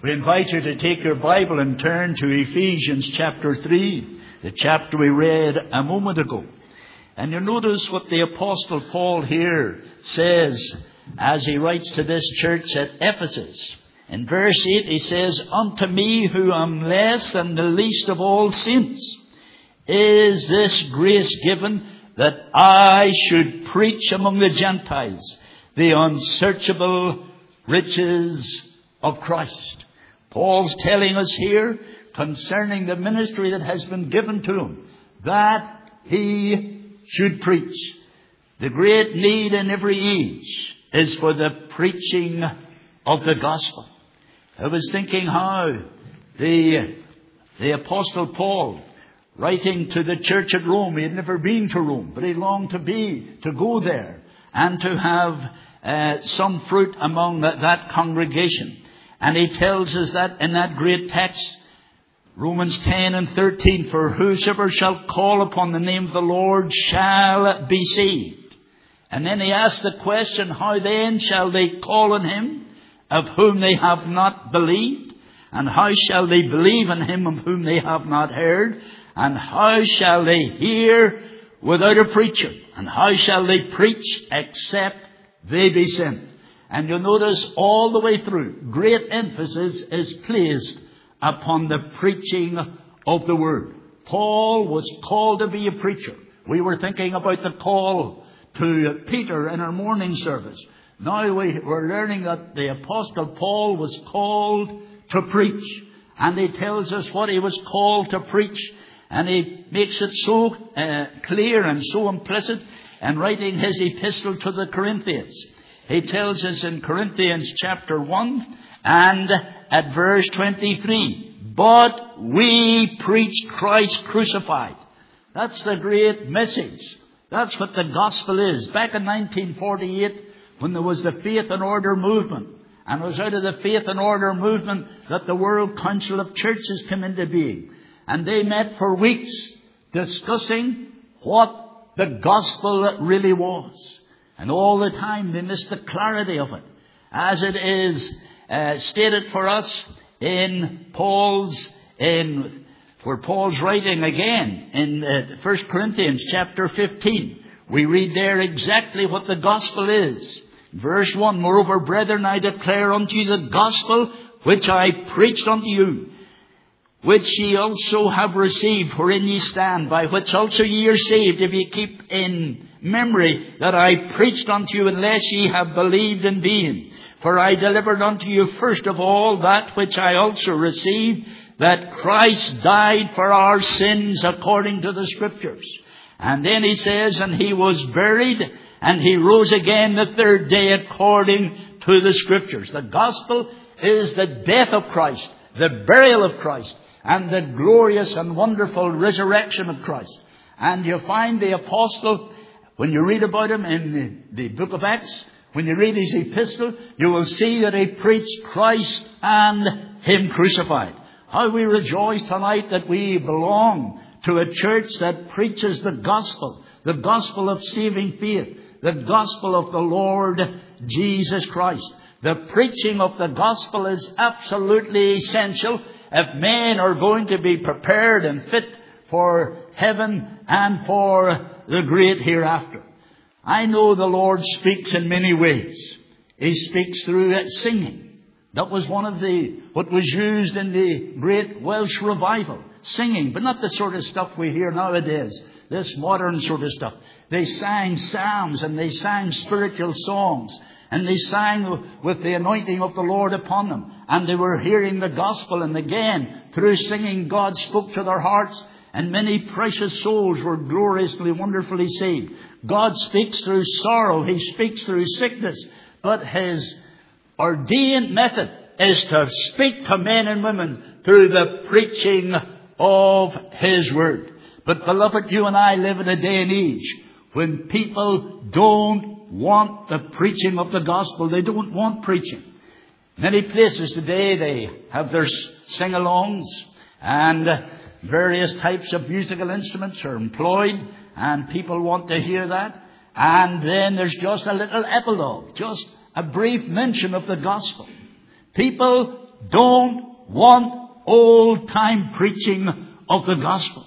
We invite you to take your Bible and turn to Ephesians chapter 3, the chapter we read a moment ago. And you notice what the Apostle Paul here says as he writes to this church at Ephesus. In verse 8 he says, "Unto me who am less than the least of all saints, is this grace given that I should preach among the Gentiles the unsearchable riches of Christ." Paul's telling us here concerning the ministry that has been given to him, that he should preach. The great need in every age is for the preaching of the gospel. I was thinking how the Apostle Paul, writing to the church at Rome, he had never been to Rome, but he longed to go there and to have some fruit among that congregation. And he tells us that in that great text, Romans 10 and 13, "For whosoever shall call upon the name of the Lord shall be saved." And then he asks the question, how then shall they call on him of whom they have not believed? And how shall they believe in him of whom they have not heard? And how shall they hear without a preacher? And how shall they preach except they be sent? And you'll notice all the way through, great emphasis is placed upon the preaching of the Word. Paul was called to be a preacher. We were thinking about the call to Peter in our morning service. Now we're learning that the Apostle Paul was called to preach. And he tells us what he was called to preach. And he makes it so clear and so implicit in writing his epistle to the Corinthians. He tells us in Corinthians chapter 1 and at verse 23, "But we preach Christ crucified." That's the great message. That's what the gospel is. Back in 1948, when there was the Faith and Order movement, and it was out of the Faith and Order movement that the World Council of Churches came into being. And they met for weeks discussing what the gospel really was. And all the time they missed the clarity of it, as it is stated for us in where Paul's writing again in 1 Corinthians chapter 15. We read there exactly what the gospel is. Verse 1, "Moreover, brethren, I declare unto you the gospel which I preached unto you, which ye also have received, wherein ye stand, by which also ye are saved, if ye keep in memory that I preached unto you, unless ye have believed in vain. For I delivered unto you first of all that which I also received, that Christ died for our sins according to the Scriptures." And then he says, "And he was buried, and he rose again the third day according to the Scriptures." The gospel is the death of Christ, the burial of Christ, and the glorious and wonderful resurrection of Christ. And you find the apostle, when you read about him in the book of Acts, when you read his epistle, you will see that he preached Christ and him crucified. How we rejoice tonight that we belong to a church that preaches the gospel of saving faith, the gospel of the Lord Jesus Christ. The preaching of the gospel is absolutely essential if men are going to be prepared and fit for heaven and for the great hereafter. I know the Lord speaks in many ways. He speaks through singing. That was one of what was used in the great Welsh revival. Singing, but not the sort of stuff we hear nowadays. This modern sort of stuff. They sang psalms and they sang spiritual songs. And they sang with the anointing of the Lord upon them. And they were hearing the gospel. And again, through singing, God spoke to their hearts. And many precious souls were gloriously, wonderfully saved. God speaks through sorrow. He speaks through sickness. But His ordained method is to speak to men and women through the preaching of His Word. But beloved, you and I live in a day and age when people don't want the preaching of the gospel. They don't want preaching. Many places today they have their sing-alongs, and various types of musical instruments are employed, and people want to hear that. And then there's just a little epilogue, just a brief mention of the gospel. People don't want old-time preaching of the gospel.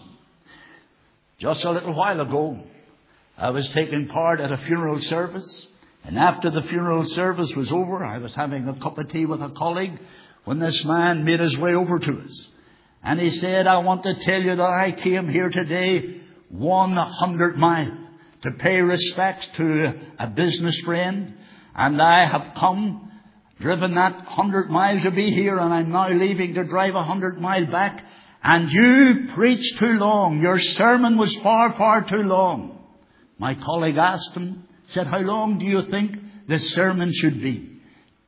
Just a little while ago, I was taking part at a funeral service. And after the funeral service was over, I was having a cup of tea with a colleague when this man made his way over to us. And he said, I want to tell you that I came here today 100 miles to pay respects to a business friend. And I have come, driven that 100 miles to be here, and I'm now leaving to drive 100 miles back. And you preached too long. Your sermon was far, far too long. My colleague asked him, said, how long do you think the sermon should be?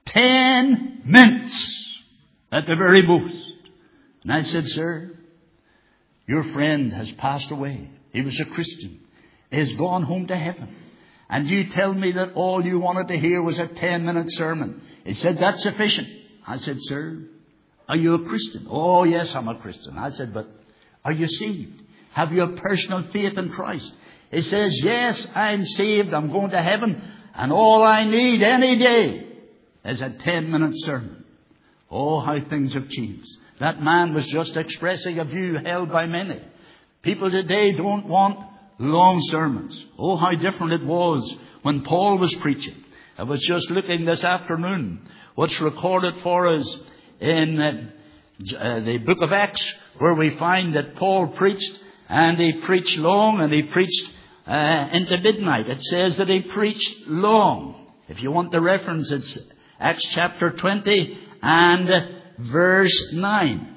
10 minutes at the very most. And I said, sir, your friend has passed away. He was a Christian. He has gone home to heaven. And you tell me that all you wanted to hear was a 10-minute sermon. He said, that's sufficient. I said, sir, are you a Christian? Oh, yes, I'm a Christian. I said, but are you saved? Have you a personal faith in Christ? He says, yes, I'm saved. I'm going to heaven. And all I need any day is a 10-minute sermon. Oh, how things have changed. That man was just expressing a view held by many. People today don't want long sermons. Oh, how different it was when Paul was preaching. I was just looking this afternoon what's recorded for us in the book of Acts, where we find that Paul preached, and he preached long, and he preached into midnight. It says that he preached long. If you want the reference, it's Acts chapter 20 and verse 9.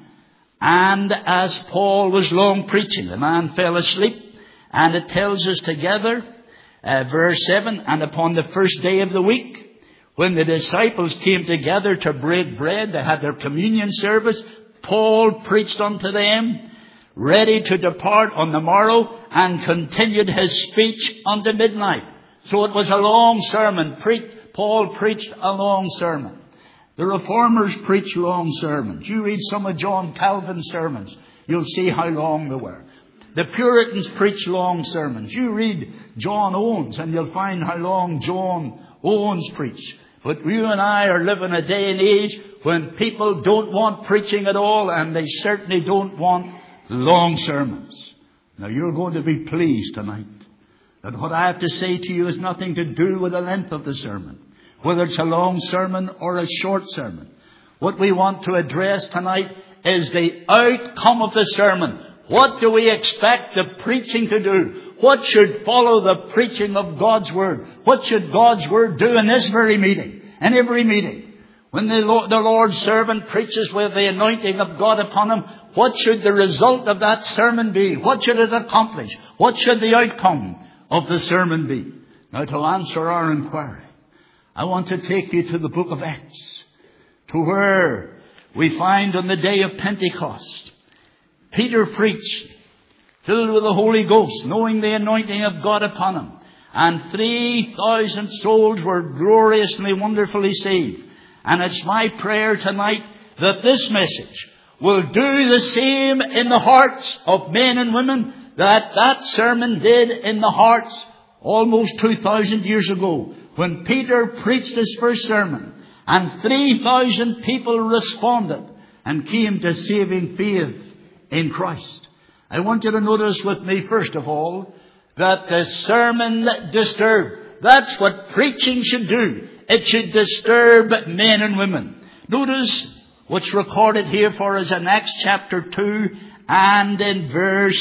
And as Paul was long preaching, the man fell asleep. And it tells us together, verse 7, and upon the first day of the week, when the disciples came together to break bread, they had their communion service, Paul preached unto them, ready to depart on the morrow, and continued his speech unto midnight. So it was a long sermon. Paul preached a long sermon. The Reformers preach long sermons. You read some of John Calvin's sermons, you'll see how long they were. The Puritans preach long sermons. You read John Owens, and you'll find how long John Owens preached. But you and I are living a day and age when people don't want preaching at all, and they certainly don't want long sermons. Now, you're going to be pleased tonight that what I have to say to you has nothing to do with the length of the sermon, whether it's a long sermon or a short sermon. What we want to address tonight is the outcome of the sermon. What do we expect the preaching to do? What should follow the preaching of God's Word? What should God's Word do in this very meeting? In every meeting. When the Lord's servant preaches with the anointing of God upon him, what should the result of that sermon be? What should it accomplish? What should the outcome of the sermon be? Now, to answer our inquiry, I want to take you to the book of Acts, to where we find on the day of Pentecost, Peter preached, filled with the Holy Ghost, knowing the anointing of God upon him. And 3,000 souls were gloriously, wonderfully saved. And it's my prayer tonight that this message will do the same in the hearts of men and women that sermon did in the hearts almost 2,000 years ago, when Peter preached his first sermon. And 3,000 people responded and came to saving faith in Christ. I want you to notice with me, first of all, that the sermon disturbed. That's what preaching should do. It should disturb men and women. Notice what's recorded here for us in Acts chapter 2 and in verse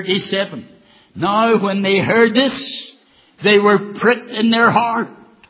37. Now when they heard this, they were pricked in their heart,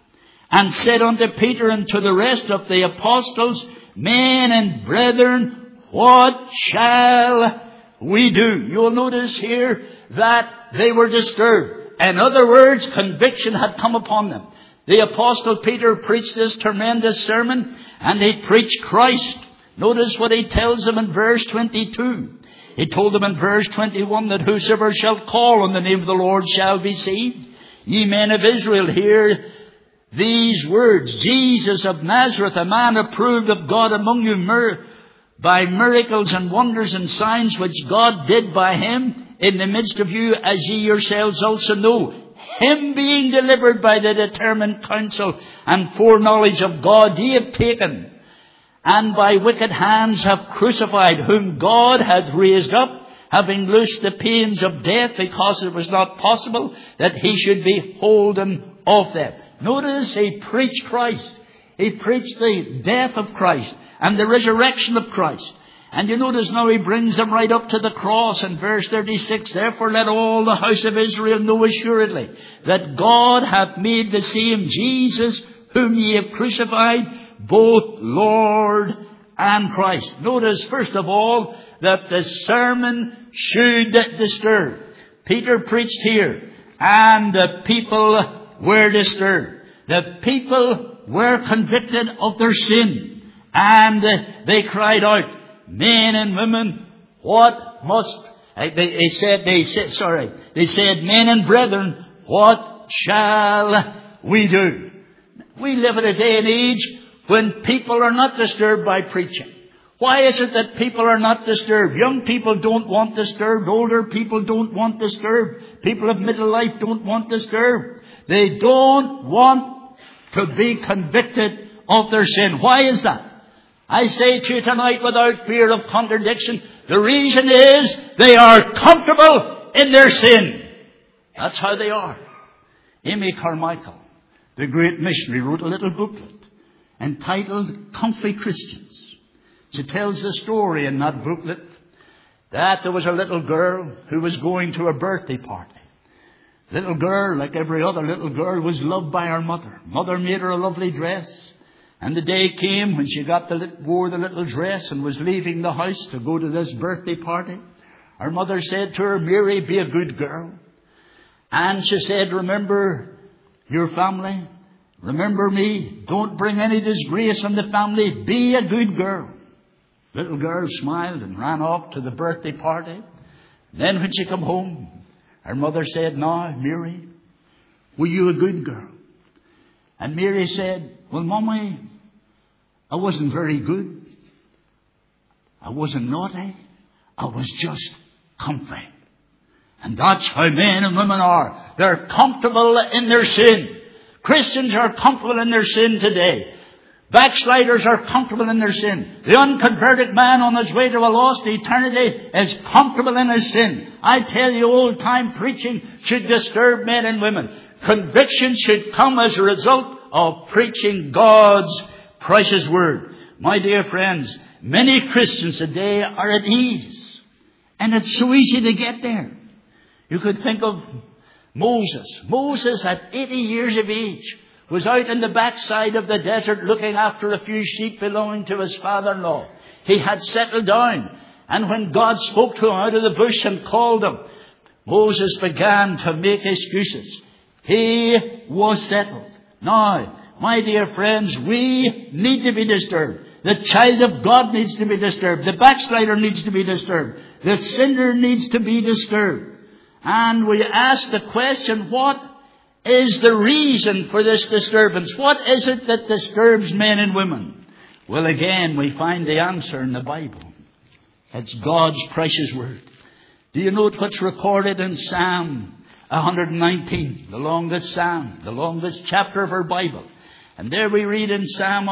and said unto Peter and to the rest of the apostles, Men and brethren, what shall we do? You'll notice here that they were disturbed. In other words, conviction had come upon them. The apostle Peter preached this tremendous sermon, and he preached Christ. Notice what he tells them in verse 22. He told them in verse 21 that whosoever shall call on the name of the Lord shall be saved. Ye men of Israel, hear these words. Jesus of Nazareth, a man approved of God among you by miracles and wonders and signs which God did by him in the midst of you, as ye yourselves also know. Him being delivered by the determined counsel and foreknowledge of God, ye have taken and by wicked hands have crucified, whom God hath raised up, having loosed the pains of death, because it was not possible that he should be holden of them. Notice he preached Christ. He preached the death of Christ and the resurrection of Christ. And you notice now he brings them right up to the cross in verse 36. Therefore let all the house of Israel know assuredly that God hath made the same Jesus whom ye have crucified, both Lord and Christ. Notice first of all that the sermon should disturb. Peter preached here and the people were disturbed. The people were convicted of their sin and they cried out, men and women, what must, they said, men and brethren, what shall we do? We live in a day and age when people are not disturbed by preaching. Why is it that people are not disturbed? Young people don't want disturbed. Older people don't want disturbed. People of middle life don't want disturbed. They don't want to be convicted of their sin. Why is that? I say to you tonight without fear of contradiction, the reason is they are comfortable in their sin. That's how they are. Amy Carmichael, the great missionary, wrote a little booklet entitled Comfy Christians. She tells the story in that booklet that there was a little girl who was going to a birthday party. Little girl, like every other little girl, was loved by her mother. Mother made her a lovely dress. And the day came when she wore the little dress and was leaving the house to go to this birthday party. Her mother said to her, Mary, be a good girl. And she said, remember your family. Remember me. Don't bring any disgrace on the family. Be a good girl. Little girl smiled and ran off to the birthday party. Then when she came home, her mother said, now, Mary, were you a good girl? And Mary said, well, Mommy, I wasn't very good. I wasn't naughty. I was just comfy. And that's how men and women are. They're comfortable in their sin. Christians are comfortable in their sin today. Backsliders are comfortable in their sin. The unconverted man on his way to a lost eternity is comfortable in his sin. I tell you, old-time preaching should disturb men and women. Conviction should come as a result of preaching God's precious word. My dear friends, many Christians today are at ease. And it's so easy to get there. You could think of Moses. Moses, at 80 years of age, was out in the backside of the desert looking after a few sheep belonging to his father-in-law. He had settled down. And when God spoke to him out of the bush and called him, Moses began to make excuses. He was settled. Now, my dear friends, we need to be disturbed. The child of God needs to be disturbed. The backslider needs to be disturbed. The sinner needs to be disturbed. And we ask the question, what is the reason for this disturbance? What is it that disturbs men and women? Well, again, we find the answer in the Bible. It's God's precious word. Do you note what's recorded in Psalm 119, the longest psalm, the longest chapter of our Bible? And there we read in Psalm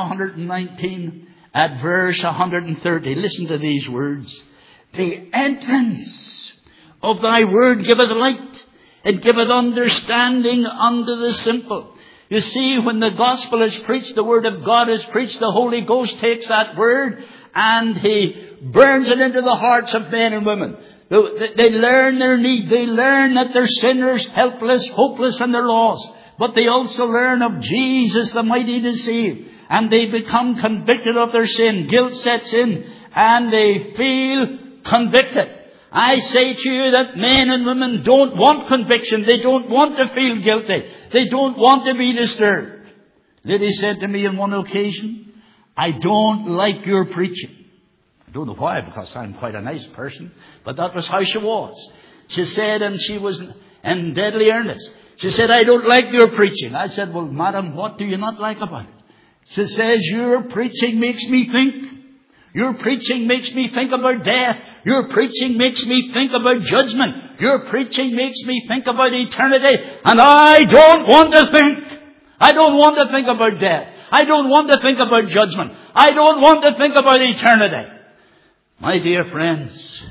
119 at verse 130. Listen to these words. The entrance of thy word giveth light. It giveth understanding unto the simple. You see, when the gospel is preached, the word of God is preached, the Holy Ghost takes that word and he burns it into the hearts of men and women. They learn their need. They learn that they're sinners, helpless, hopeless, and they're lost. But they also learn of Jesus, the mighty to save. And they become convicted of their sin. Guilt sets in and they feel convicted. I say to you that men and women don't want conviction. They don't want to feel guilty. They don't want to be disturbed. Lady said to me on one occasion, I don't like your preaching. I don't know why, because I'm quite a nice person, but that was how she was. She said, and she was in deadly earnest. She said, I don't like your preaching. I said, well, madam, what do you not like about it? She says, your preaching makes me think. Your preaching makes me think about death. Your preaching makes me think about judgment. Your preaching makes me think about eternity. And I don't want to think. I don't want to think about death. I don't want to think about judgment. I don't want to think about eternity. My dear friends,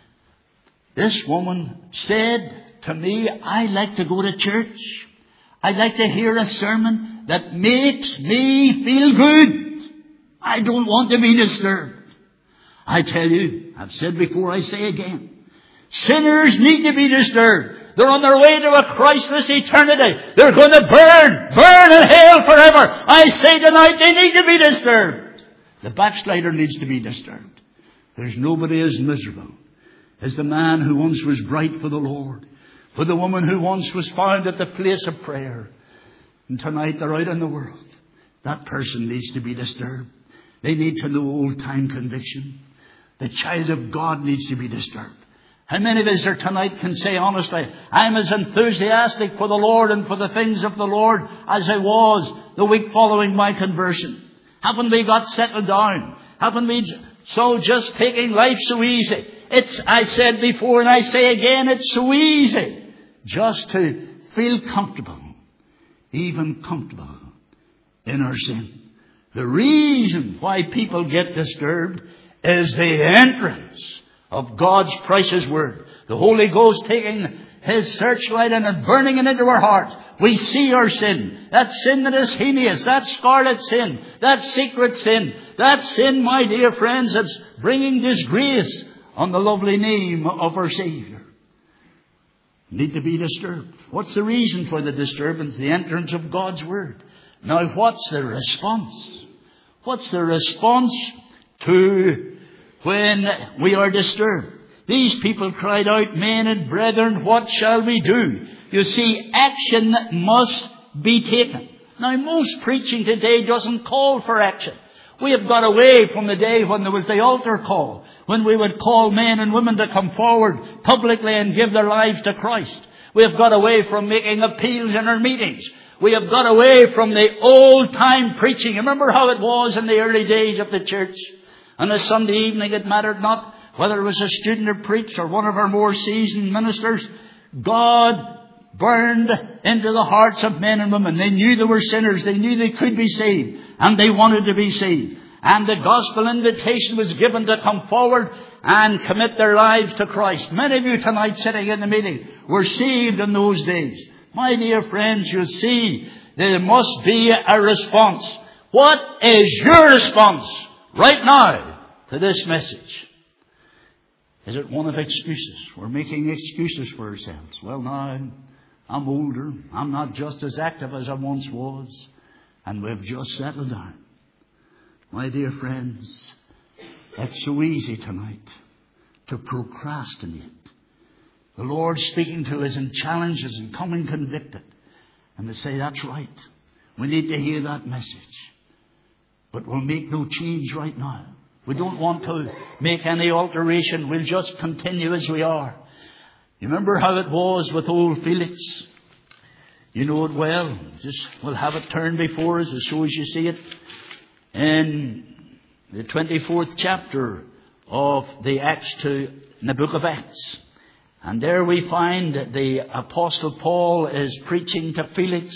this woman said to me, I like to go to church. I like to hear a sermon that makes me feel good. I don't want to be disturbed. I tell you, I've said before, I say again, sinners need to be disturbed. They're on their way to a Christless eternity. They're going to burn in hell forever. I say tonight, they need to be disturbed. The backslider needs to be disturbed. There's nobody as miserable as the man who once was bright for the Lord, for the woman who once was found at the place of prayer. And tonight they're out in the world. That person needs to be disturbed. They need to know old-time conviction. The child of God needs to be disturbed. How many of us here tonight can say honestly, I'm as enthusiastic for the Lord and for the things of the Lord as I was the week following my conversion? Haven't we got settled down? Haven't we so just taking life so easy? I said before and I say again, it's so easy just to feel comfortable, even comfortable in our sin. The reason why people get disturbed is the entrance of God's precious Word. The Holy Ghost taking His searchlight and burning it into our hearts. We see our sin. That sin that is heinous. That scarlet sin. That secret sin. That sin, my dear friends, that's bringing disgrace on the lovely name of our Savior. Need to be disturbed. What's the reason for the disturbance? The entrance of God's Word. Now, what's the response? What's the response to when we are disturbed? These people cried out, men and brethren, what shall we do? You see, action must be taken. Now, most preaching today doesn't call for action. We have got away from the day when there was the altar call, when we would call men and women to come forward publicly and give their lives to Christ. We have got away from making appeals in our meetings. We have got away from the old-time preaching. Remember how it was in the early days of the church? On a Sunday evening, it mattered not whether it was a student who preached or one of our more seasoned ministers. God burned into the hearts of men and women. They knew they were sinners. They knew they could be saved. And they wanted to be saved. And the gospel invitation was given to come forward and commit their lives to Christ. Many of you tonight sitting in the meeting were saved in those days. My dear friends, you see, there must be a response. What is your response right now to this message? Is it one of excuses? We're making excuses for ourselves. Well, now, I'm older. I'm not just as active as I once was. And we've just settled down. My dear friends, it's so easy tonight to procrastinate. The Lord speaking to us and challenges and coming convicted. And to say, that's right. We need to hear that message. But we'll make no change right now. We don't want to make any alteration. We'll just continue as we are. You remember how it was with old Felix? You know it well. We'll have it turned before us as soon as you see it. In the 24th chapter of in the book of Acts. And there we find that the Apostle Paul is preaching to Felix.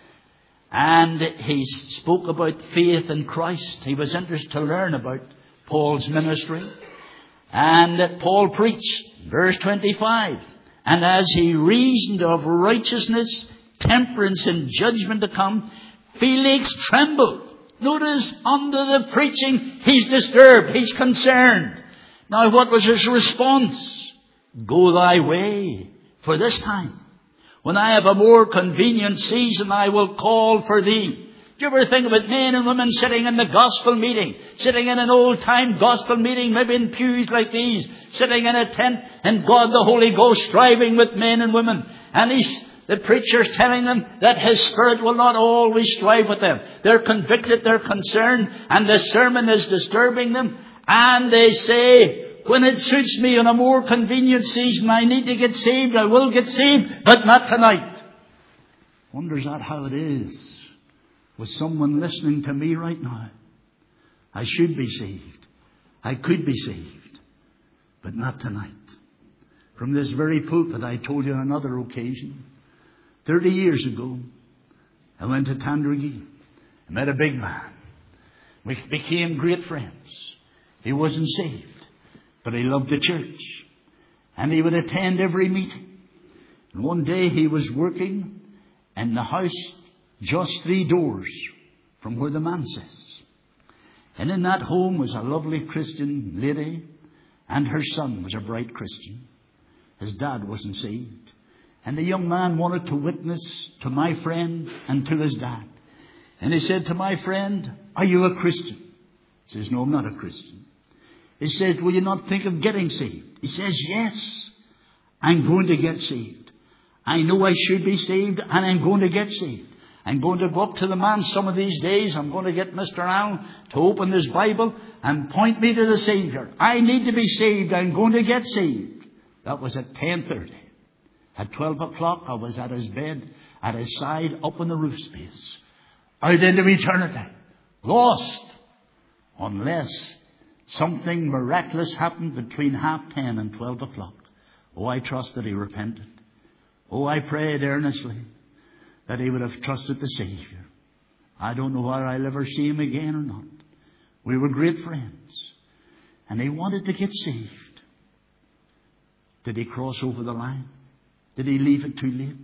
And he spoke about faith in Christ. He was interested to learn about Paul's ministry. And Paul preached, verse 25. And as he reasoned of righteousness, temperance and judgment to come, Felix trembled. Notice under the preaching, he's disturbed, he's concerned. Now what was his response? Go thy way for this time. When I have a more convenient season, I will call for thee. Do you ever think about men and women sitting in the gospel meeting, sitting in an old-time gospel meeting, maybe in pews like these, sitting in a tent, and God the Holy Ghost striving with men and women. And the preacher's telling them that His Spirit will not always strive with them. They're convicted, they're concerned, and the sermon is disturbing them. And they say, when it suits me in a more convenient season, I need to get saved, I will get saved, but not tonight. Wonders that how it is with someone listening to me right now. I should be saved. I could be saved, but not tonight. From this very pulpit, I told you on another occasion, 30 years ago, I went to Tandragee. met a big man. We became great friends. He wasn't saved, but he loved the church. And he would attend every meeting. And one day he was working in the house just 3 doors from where the man sits. And in that home was a lovely Christian lady, and her son was a bright Christian. His dad wasn't saved. And the young man wanted to witness to my friend and to his dad. And he said to my friend, "Are you a Christian?" He says, "No, I'm not a Christian." He said, "Will you not think of getting saved?" He says, "Yes, I'm going to get saved. I know I should be saved, and I'm going to get saved. I'm going to go up to the man some of these days. I'm going to get Mr. Allen to open his Bible and point me to the Savior. I need to be saved. I'm going to get saved." That was at 10:30. At 12 o'clock, I was at his bed, at his side, up in the roof space, out into eternity, lost, unless something miraculous happened between 10:30 and 12 o'clock. Oh, I trust that he repented. Oh, I prayed earnestly that he would have trusted the Savior. I don't know whether I'll ever see him again or not. We were great friends. And he wanted to get saved. Did he cross over the line? Did he leave it too late?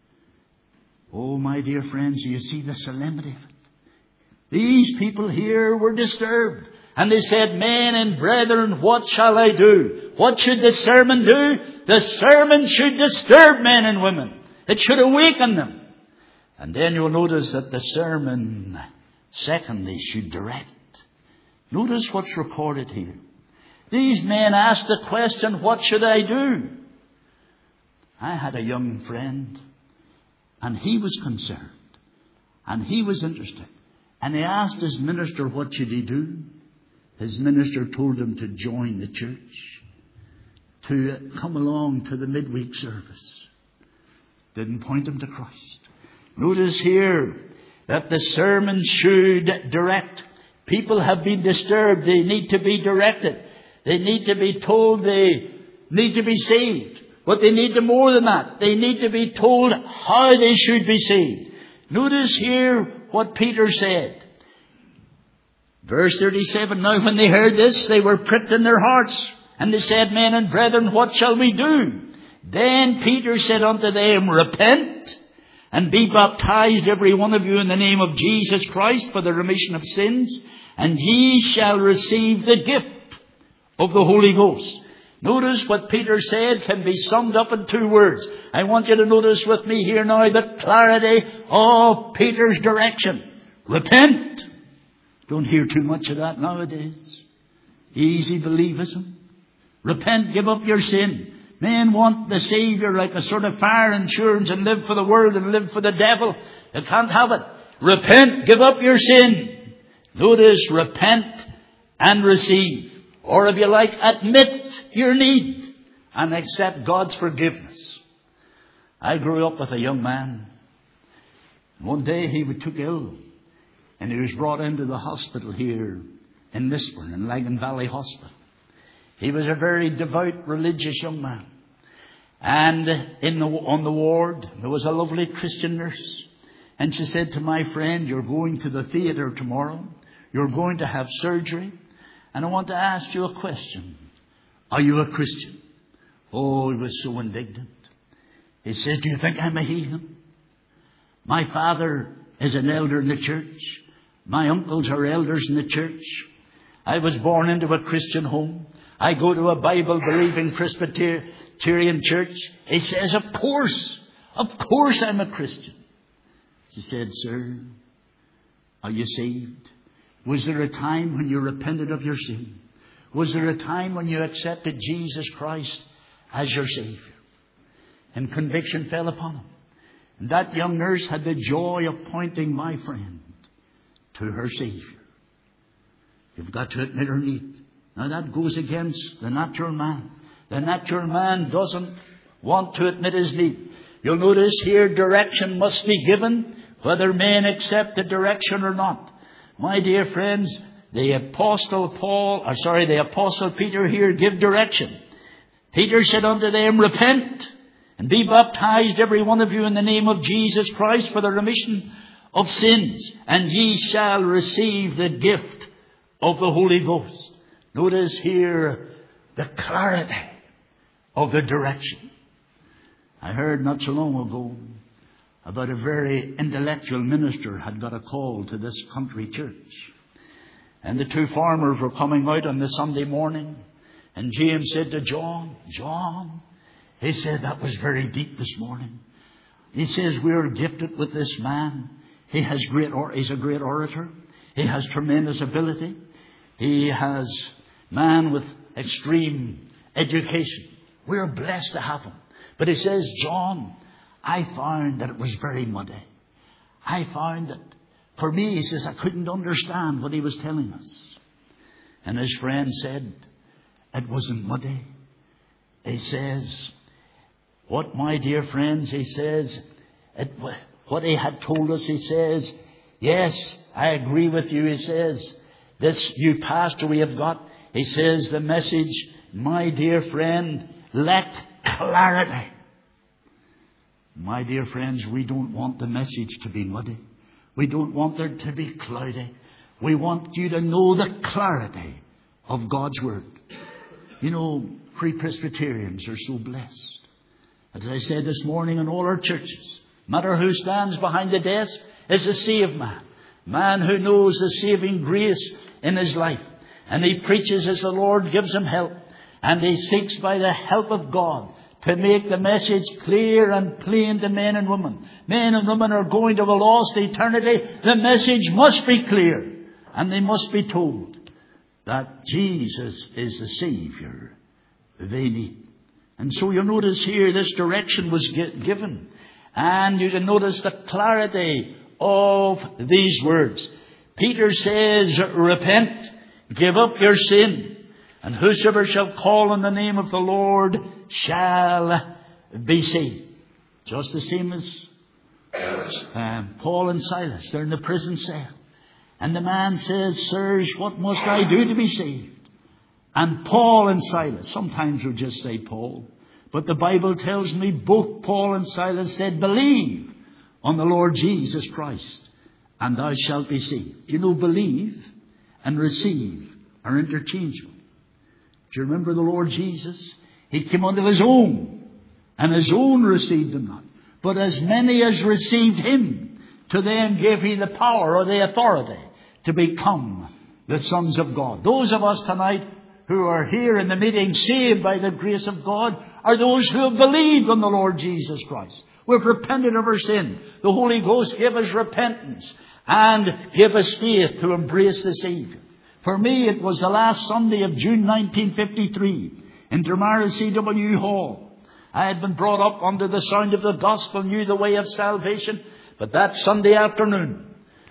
Oh, my dear friends, you see the solemnity of it. These people here were disturbed. And they said, "Men and brethren, what shall I do?" What should the sermon do? The sermon should disturb men and women. It should awaken them. And then you'll notice that the sermon, secondly, should direct. Notice what's recorded here. These men asked the question, "What should I do?" I had a young friend, and he was concerned, and he was interested. And he asked his minister, what should he do? His minister told him to join the church, to come along to the midweek service. Didn't point him to Christ. Notice here that the sermon should direct. People have been disturbed. They need to be directed. They need to be told they need to be saved. But they need to more than that. They need to be told how they should be saved. Notice here what Peter said. Verse 37, "Now when they heard this, they were pricked in their hearts. And they said, 'Men and brethren, what shall we do?' Then Peter said unto them, 'Repent, and be baptized every one of you in the name of Jesus Christ for the remission of sins, and ye shall receive the gift of the Holy Ghost.'" Notice what Peter said can be summed up in 2 words. I want you to notice with me here now the clarity of Peter's direction. Repent. Don't hear too much of that nowadays. Easy believism. Repent, give up your sin. Men want the Savior like a sort of fire insurance and live for the world and live for the devil. You can't have it. Repent, give up your sin. Notice, repent and receive. Or if you like, admit your need and accept God's forgiveness. I grew up with a young man. One day he took ill, and he was brought into the hospital here in Lisburn, in Lagan Valley Hospital. He was a very devout, religious young man. And on the ward, there was a lovely Christian nurse. And she said to my friend, "You're going to the theatre tomorrow. You're going to have surgery. And I want to ask you a question. Are you a Christian?" Oh, he was so indignant. He says, "Do you think I'm a heathen? My father is an elder in the church. My uncles are elders in the church. I was born into a Christian home. I go to a Bible-believing Presbyterian church." He says, of course I'm a Christian." She said, "Sir, are you saved? Was there a time when you repented of your sin? Was there a time when you accepted Jesus Christ as your Savior?" And conviction fell upon him. And that young nurse had the joy of pointing my friend to her Savior. You've got to admit her need. Now that goes against the natural man. The natural man doesn't want to admit his need. You'll notice here direction must be given, whether men accept the direction or not. My dear friends, the Apostle Peter here give direction. Peter said unto them, "Repent, and be baptized every one of you in the name of Jesus Christ for the remission of sins, and ye shall receive the gift of the Holy Ghost. Notice here the clarity of the direction. I heard not so long ago about a very intellectual minister had got a call to this country church. And the two farmers were coming out on the Sunday morning. And James said to John, John, he said, that was very deep this morning. He says, we're gifted with this man. He's a great orator. He has tremendous ability. He has man with extreme education. We're blessed to have him. But he says, John, I found that it was very muddy. I found that, for me, he says, I couldn't understand what he was telling us. And his friend said, it wasn't muddy. He says, what, my dear friends, he says, what he had told us, he says, yes, I agree with you, he says, this new pastor we have got, he says, the message, my dear friend, lacked clarity. My dear friends, we don't want the message to be muddy. We don't want there to be cloudy. We want you to know the clarity of God's Word. You know, Free Presbyterians are so blessed. As I said this morning in all our churches, no matter who stands behind the desk is a saved man. Man who knows the saving grace in his life. And he preaches as the Lord gives him help. And he seeks by the help of God to make the message clear and plain to men and women. Men and women are going to a lost eternity. The message must be clear. And they must be told that Jesus is the Savior they need. And so you notice here this direction was given. And you can notice the clarity of these words. Peter says, repent, give up your sin, and whosoever shall call on the name of the Lord shall be saved. Just the same as Paul and Silas. They're in the prison cell. And the man says, sirs, what must I do to be saved? And Paul and Silas, sometimes we'll just say Paul, but the Bible tells me both Paul and Silas said, believe on the Lord Jesus Christ, and thou shalt be saved. You know, believe and receive are interchangeable. Do you remember the Lord Jesus? He came unto his own, and his own received him not. But as many as received him, to them gave he the power or the authority to become the sons of God. Those of us tonight who are here in the meeting saved by the grace of God are those who have believed on the Lord Jesus Christ. We've repented of our sin. The Holy Ghost gave us repentance and gave us faith to embrace the Savior. For me, it was the last Sunday of June 1953 in Dromara C.W. Hall. I had been brought up under the sound of the gospel, knew the way of salvation. But that Sunday afternoon,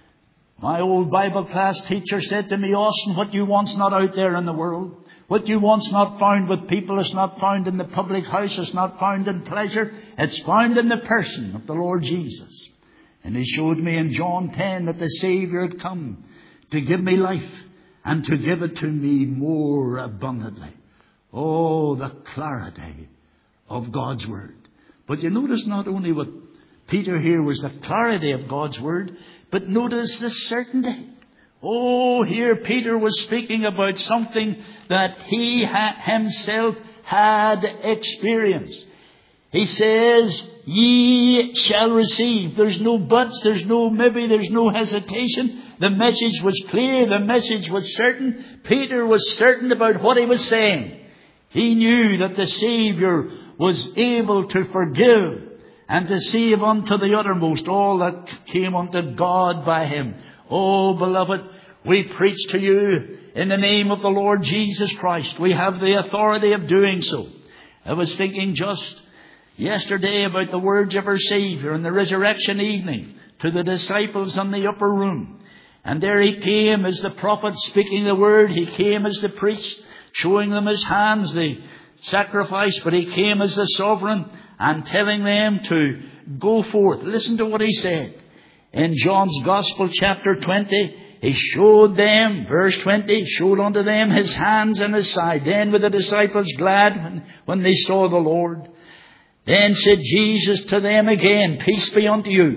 my old Bible class teacher said to me, Austin, what you want's not out there in the world. What you want's not found with people. It's not found in the public house. It's not found in pleasure. It's found in the person of the Lord Jesus. And he showed me in John 10 that the Savior had come to give me life and to give it to me more abundantly. Oh, the clarity of God's Word. But you notice not only what Peter here was the clarity of God's Word, but notice the certainty. Oh, here Peter was speaking about something that he himself had experienced. He says, ye shall receive. There's no buts, there's no maybe, there's no hesitation. The message was clear, the message was certain. Peter was certain about what he was saying. He knew that the Savior was able to forgive and to save unto the uttermost all that came unto God by him. Oh, beloved, we preach to you in the name of the Lord Jesus Christ. We have the authority of doing so. I was thinking just yesterday about the words of our Savior in the resurrection evening to the disciples in the upper room. And there he came as the prophet speaking the word. He came as the priest showing them his hands, the sacrifice. But he came as the sovereign and telling them to go forth. Listen to what he said. In John's Gospel chapter 20, he showed them, verse 20, showed unto them his hands and his side. Then were the disciples glad when they saw the Lord. Then said Jesus to them again, peace be unto you.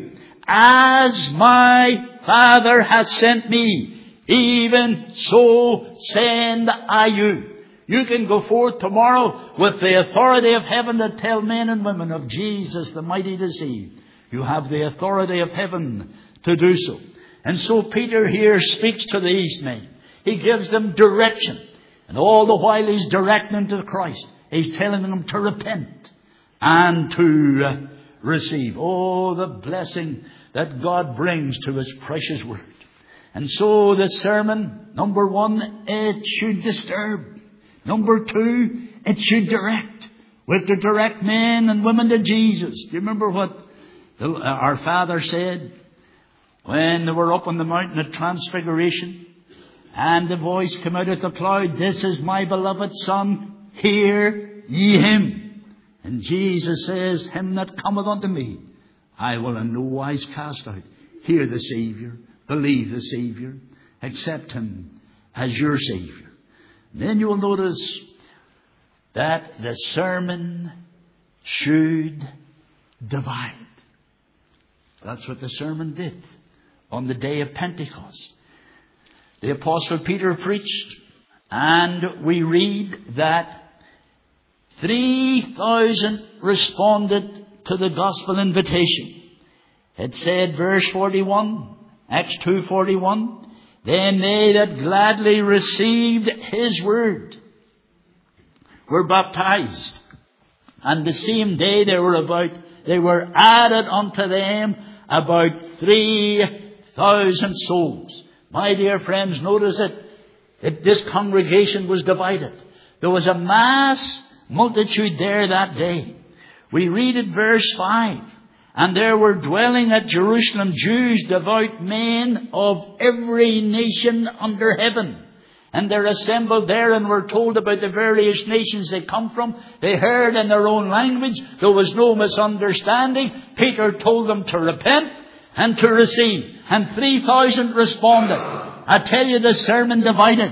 as my Father hath sent me, even so send I you. You can go forth tomorrow with the authority of heaven to tell men and women of Jesus, the mighty deceived. You have the authority of heaven to do so. And so Peter here speaks to these men. He gives them direction. And all the while he's directing them to Christ. He's telling them to repent and to receive. Oh, the blessing that God brings to His precious word. And so the sermon, number one, it should disturb. Number two, it should direct. We're to direct men and women to Jesus. Do you remember what our Father said when they were up on the mountain of Transfiguration? And the voice came out of the cloud, "This is my beloved Son, hear ye him." And Jesus says, "Him that cometh unto me, I will in no wise cast out." Hear the Saviour, believe the Saviour, accept Him as your Saviour. Then you will notice that the sermon should divide. That's what the sermon did on the day of Pentecost. The Apostle Peter preached, and we read that 3,000 responded to the gospel invitation. It said, verse 41, Acts 2:41, "Then they that gladly received His word were baptized. And the same day they were added unto them about 3,000 souls." My dear friends, notice that this congregation was divided. There was a mass multitude there that day. We read at verse 5, "And there were dwelling at Jerusalem Jews, devout men of every nation under heaven. And they're assembled there and were told about the various nations they come from. They heard in their own language. There was no misunderstanding. Peter told them to repent and to receive. And 3,000 responded. I tell you, the sermon divided.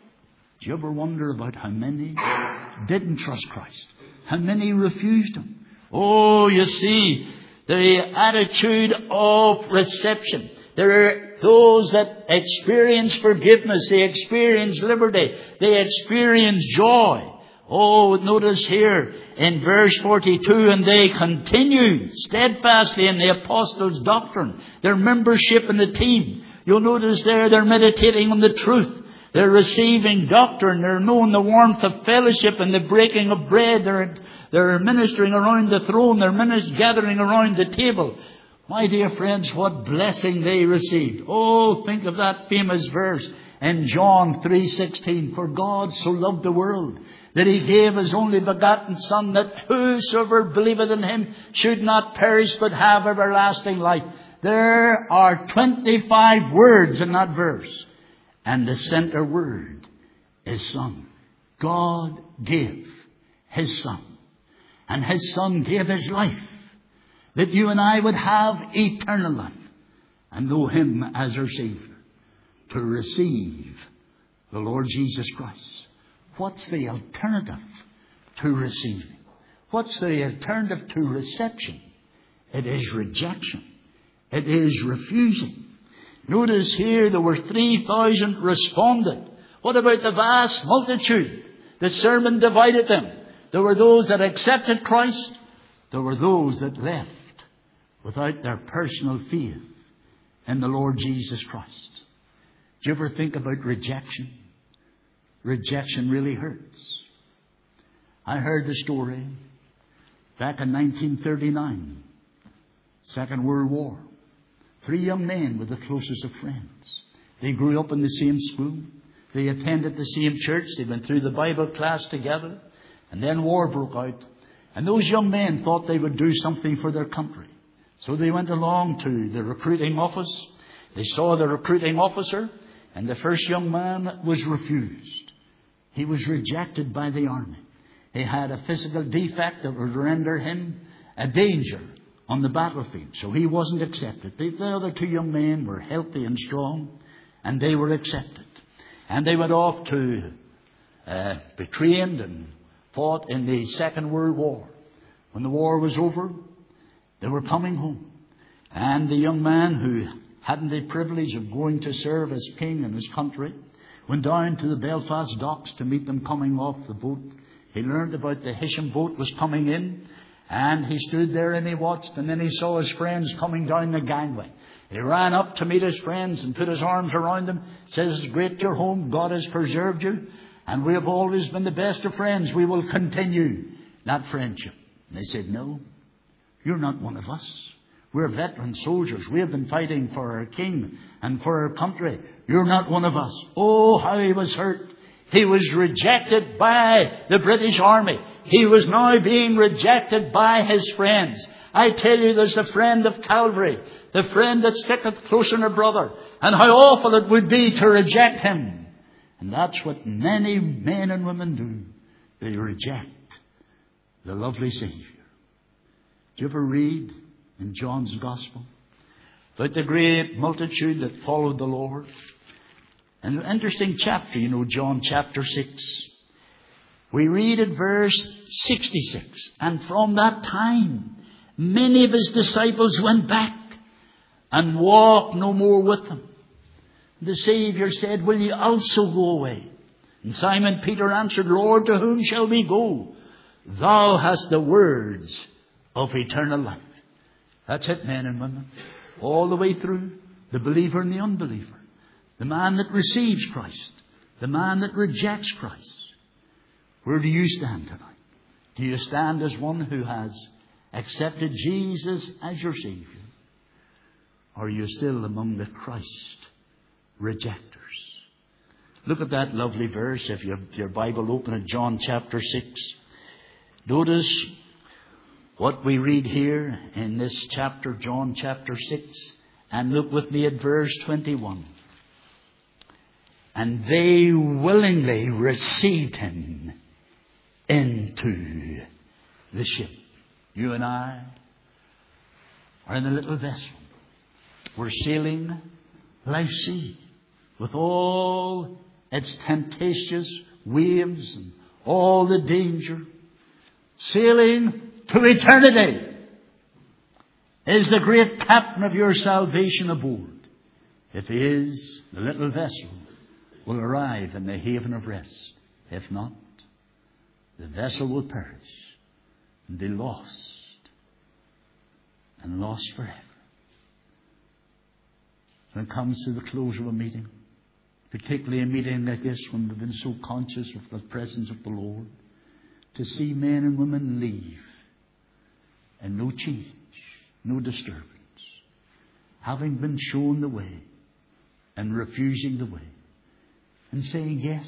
Do you ever wonder about how many didn't trust Christ? How many refused Him? Oh, you see, the attitude of reception. There are those that experience forgiveness. They experience liberty. They experience joy. Oh, notice here in verse 42, "And they continued steadfastly in the apostles' doctrine," their membership in the team. You'll notice there they're meditating on the truth. They're receiving doctrine. They're knowing the warmth of fellowship and the breaking of bread. They're ministering around the throne. They're gathering around the table. My dear friends, what blessing they received. Oh, think of that famous verse in John 3:16. "For God so loved the world that He gave His only begotten Son, that whosoever believeth in Him should not perish but have everlasting life." There are 25 words in that verse. And the center word is Son. God gave His Son. And His Son gave His life, that you and I would have eternal life and know Him as our Savior, to receive the Lord Jesus Christ. What's the alternative to receiving? What's the alternative to reception? It is rejection. It is refusing. Notice here there were 3,000 responded. What about the vast multitude? The sermon divided them. There were those that accepted Christ. There were those that left without their personal faith in the Lord Jesus Christ. Do you ever think about rejection? Rejection really hurts. I heard the story back in 1939, Second World War. 3 young men were the closest of friends. They grew up in the same school. They attended the same church. They went through the Bible class together. And then war broke out. And those young men thought they would do something for their country. So they went along to the recruiting office. They saw the recruiting officer. And the first young man was refused. He was rejected by the army. He had a physical defect that would render him a danger on the battlefield. So he wasn't accepted. The other 2 young men were healthy and strong, and they were accepted. And they went off to be trained and fought in the Second World War. When the war was over, they were coming home. And the young man who hadn't the privilege of going to serve as king in his country went down to the Belfast docks to meet them coming off the boat. He learned about the Hisham boat was coming in, and he stood there and he watched, and then he saw his friends coming down the gangway. He ran up to meet his friends and put his arms around them. Says, "It's great you're home. God has preserved you. And we have always been the best of friends. We will continue that friendship." And they said, "No, you're not one of us. We're veteran soldiers. We have been fighting for our king and for our country. You're not one of us." Oh, how he was hurt. He was rejected by the British Army. He was now being rejected by his friends. I tell you, there's the friend of Calvary, the friend that sticketh closer than a brother, and how awful it would be to reject him. And that's what many men and women do. They reject the lovely Savior. Do you ever read in John's Gospel about the great multitude that followed the Lord? And an interesting chapter, John chapter 6. We read at verse 66. "And from that time, many of his disciples went back and walked no more with them. The Saviour said, 'Will you also go away?' And Simon Peter answered, 'Lord, to whom shall we go? Thou hast the words of eternal life.'" That's it, men and women. All the way through, the believer and the unbeliever. The man that receives Christ. The man that rejects Christ. Where do you stand tonight? Do you stand as one who has accepted Jesus as your Savior? Or are you still among the Christ rejectors? Look at that lovely verse. If you have your Bible open at John chapter 6. Notice what we read here in this chapter, John chapter 6. And look with me at verse 21. "And they willingly received him into the ship." You and I are in a little vessel. We're sailing life's sea with all its tempestuous waves and all the danger. Sailing to eternity. Is the great captain of your salvation aboard? If he is, the little vessel will arrive in the haven of rest. If not, the vessel will perish and be lost, and lost forever. When it comes to the close of a meeting, particularly a meeting like this, when we've been so conscious of the presence of the Lord, to see men and women leave and no change, no disturbance, having been shown the way and refusing the way, and saying, "Yes,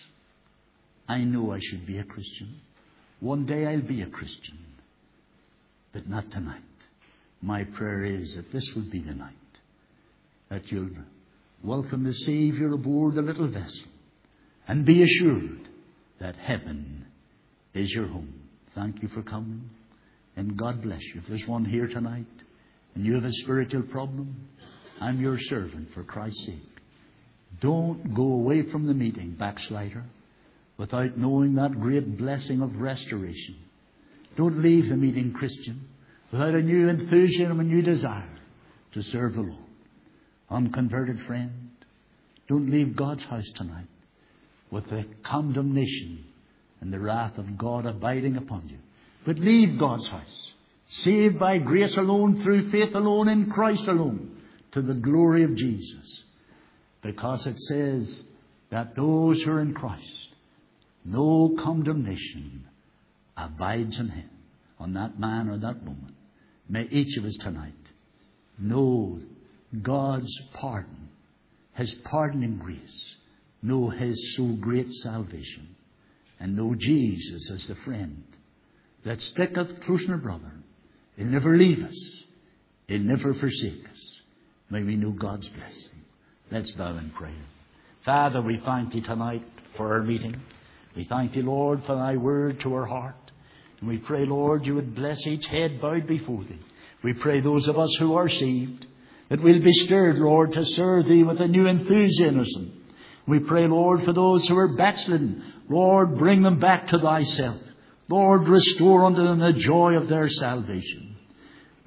I know I should be a Christian. One day I'll be a Christian, but not tonight." My prayer is that this will be the night that you'll welcome the Savior aboard the little vessel and be assured that heaven is your home. Thank you for coming, and God bless you. If there's one here tonight and you have a spiritual problem, I'm your servant for Christ's sake. Don't go away from the meeting, backslider, without knowing that great blessing of restoration. Don't leave the meeting, Christian, without a new enthusiasm, a new desire to serve the Lord. Unconverted friend, don't leave God's house tonight with the condemnation and the wrath of God abiding upon you. But leave God's house, saved by grace alone, through faith alone, in Christ alone, to the glory of Jesus. Because it says that those who are in Christ, no condemnation abides in him, on that man or that woman. May each of us tonight know God's pardon, his pardoning grace, know his so great salvation, and know Jesus as the friend that sticketh close to a brother. He'll never leave us. He'll never forsake us. May we know God's blessing. Let's bow in prayer. Father, we thank Thee tonight for our meeting. We thank Thee, Lord, for Thy word to our heart. And we pray, Lord, You would bless each head bowed before Thee. We pray those of us who are saved, that we'll be stirred, Lord, to serve Thee with a new enthusiasm. We pray, Lord, for those who are backslidden, Lord, bring them back to Thyself. Lord, restore unto them the joy of their salvation.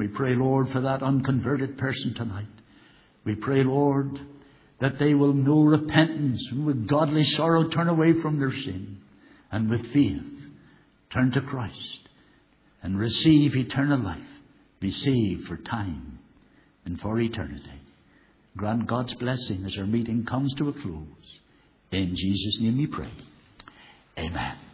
We pray, Lord, for that unconverted person tonight. We pray, Lord, that they will know repentance and with godly sorrow turn away from their sin and with faith turn to Christ and receive eternal life, be saved for time and for eternity. Grant God's blessing as our meeting comes to a close. In Jesus' name we pray. Amen.